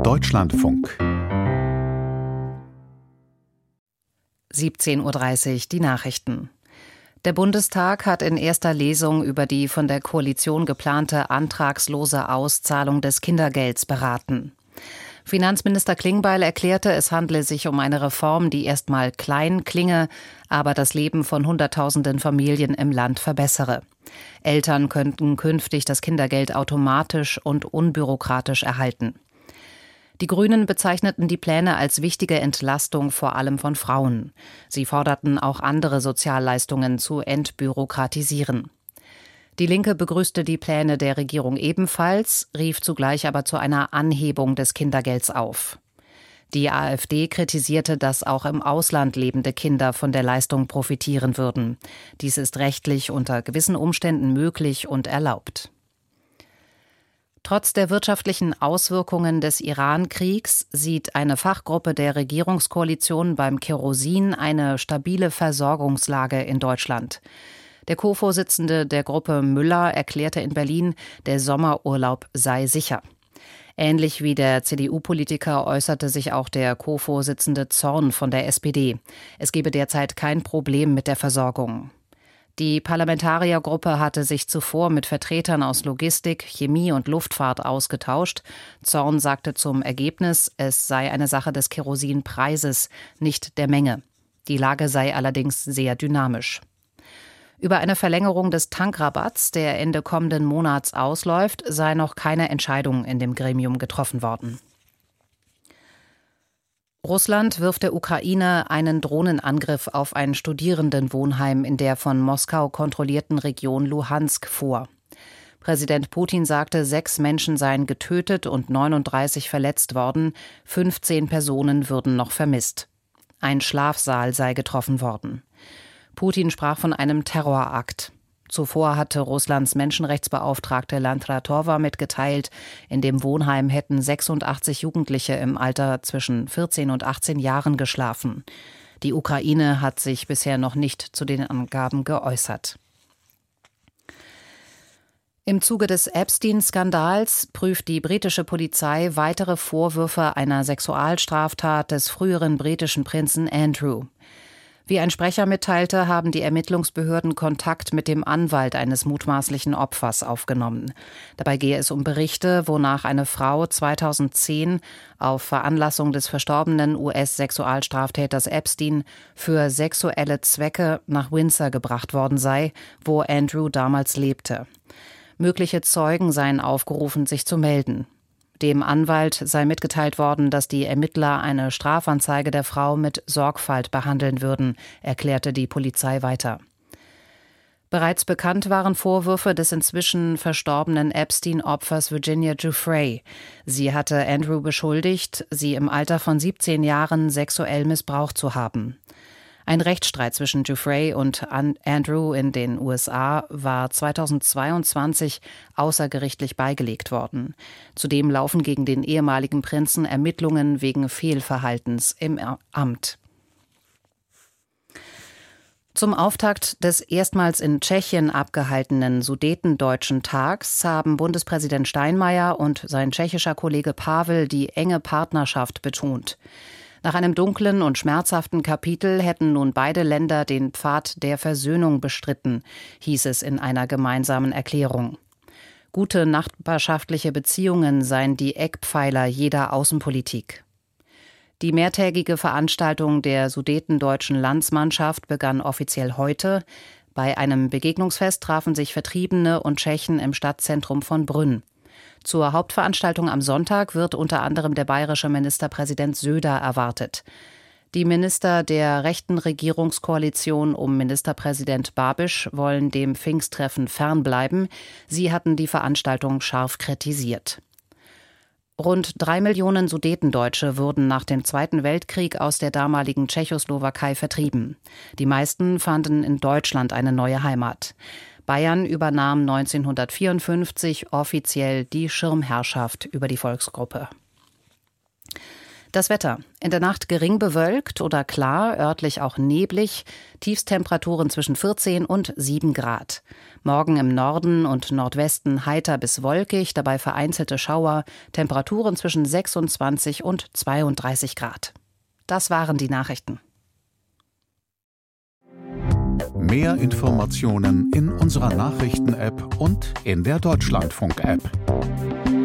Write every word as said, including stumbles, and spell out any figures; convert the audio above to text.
Deutschlandfunk. siebzehn Uhr dreißig, die Nachrichten. Der Bundestag hat in erster Lesung über die von der Koalition geplante antragslose Auszahlung des Kindergelds beraten. Finanzminister Klingbeil erklärte, es handle sich um eine Reform, die erstmal klein klinge, aber das Leben von Hunderttausenden Familien im Land verbessere. Eltern könnten künftig das Kindergeld automatisch und unbürokratisch erhalten. Die Grünen bezeichneten die Pläne als wichtige Entlastung vor allem von Frauen. Sie forderten auch andere Sozialleistungen zu entbürokratisieren. Die Linke begrüßte die Pläne der Regierung ebenfalls, rief zugleich aber zu einer Anhebung des Kindergelds auf. Die AfD kritisierte, dass auch im Ausland lebende Kinder von der Leistung profitieren würden. Dies ist rechtlich unter gewissen Umständen möglich und erlaubt. Trotz der wirtschaftlichen Auswirkungen des Iran-Kriegs sieht eine Fachgruppe der Regierungskoalition beim Kerosin eine stabile Versorgungslage in Deutschland. Der Co-Vorsitzende der Gruppe Müller erklärte in Berlin, der Sommerurlaub sei sicher. Ähnlich wie der C D U-Politiker äußerte sich auch der Co-Vorsitzende Zorn von der S P D. Es gebe derzeit kein Problem mit der Versorgung. Die Parlamentariergruppe hatte sich zuvor mit Vertretern aus Logistik, Chemie und Luftfahrt ausgetauscht. Zorn sagte zum Ergebnis, es sei eine Sache des Kerosinpreises, nicht der Menge. Die Lage sei allerdings sehr dynamisch. Über eine Verlängerung des Tankrabatts, der Ende kommenden Monats ausläuft, sei noch keine Entscheidung in dem Gremium getroffen worden. Russland wirft der Ukraine einen Drohnenangriff auf ein Studierendenwohnheim in der von Moskau kontrollierten Region Luhansk vor. Präsident Putin sagte, sechs Menschen seien getötet und neununddreißig verletzt worden, fünfzehn Personen würden noch vermisst. Ein Schlafsaal sei getroffen worden. Putin sprach von einem Terrorakt. Zuvor hatte Russlands Menschenrechtsbeauftragte Landratova mitgeteilt, in dem Wohnheim hätten sechsundachtzig Jugendliche im Alter zwischen vierzehn und achtzehn Jahren geschlafen. Die Ukraine hat sich bisher noch nicht zu den Angaben geäußert. Im Zuge des Epstein-Skandals prüft die britische Polizei weitere Vorwürfe einer Sexualstraftat des früheren britischen Prinzen Andrew. Wie ein Sprecher mitteilte, haben die Ermittlungsbehörden Kontakt mit dem Anwalt eines mutmaßlichen Opfers aufgenommen. Dabei gehe es um Berichte, wonach eine Frau zweitausendzehn auf Veranlassung des verstorbenen U S-Sexualstraftäters Epstein für sexuelle Zwecke nach Windsor gebracht worden sei, wo Andrew damals lebte. Mögliche Zeugen seien aufgerufen, sich zu melden. Dem Anwalt sei mitgeteilt worden, dass die Ermittler eine Strafanzeige der Frau mit Sorgfalt behandeln würden, erklärte die Polizei weiter. Bereits bekannt waren Vorwürfe des inzwischen verstorbenen Epstein-Opfers Virginia Giuffre. Sie hatte Andrew beschuldigt, sie im Alter von siebzehn Jahren sexuell missbraucht zu haben. Ein Rechtsstreit zwischen Giuffre und Andrew in den U S A war zweitausendzweiundzwanzig außergerichtlich beigelegt worden. Zudem laufen gegen den ehemaligen Prinzen Ermittlungen wegen Fehlverhaltens im Amt. Zum Auftakt des erstmals in Tschechien abgehaltenen Sudetendeutschen Tags haben Bundespräsident Steinmeier und sein tschechischer Kollege Pavel die enge Partnerschaft betont. Nach einem dunklen und schmerzhaften Kapitel hätten nun beide Länder den Pfad der Versöhnung bestritten, hieß es in einer gemeinsamen Erklärung. Gute nachbarschaftliche Beziehungen seien die Eckpfeiler jeder Außenpolitik. Die mehrtägige Veranstaltung der sudetendeutschen Landsmannschaft begann offiziell heute. Bei einem Begegnungsfest trafen sich Vertriebene und Tschechen im Stadtzentrum von Brünn. Zur Hauptveranstaltung am Sonntag wird unter anderem der bayerische Ministerpräsident Söder erwartet. Die Minister der rechten Regierungskoalition um Ministerpräsident Babiš wollen dem Pfingsttreffen fernbleiben. Sie hatten die Veranstaltung scharf kritisiert. Rund drei Millionen Sudetendeutsche wurden nach dem Zweiten Weltkrieg aus der damaligen Tschechoslowakei vertrieben. Die meisten fanden in Deutschland eine neue Heimat. Bayern übernahm neunzehnhundertvierundfünfzig offiziell die Schirmherrschaft über die Volksgruppe. Das Wetter. In der Nacht gering bewölkt oder klar, örtlich auch neblig. Tiefstemperaturen zwischen vierzehn und sieben Grad. Morgen im Norden und Nordwesten heiter bis wolkig, dabei vereinzelte Schauer. Temperaturen zwischen sechsundzwanzig und zweiunddreißig Grad. Das waren die Nachrichten. Mehr Informationen in unserer Nachrichten-App und in der Deutschlandfunk-App.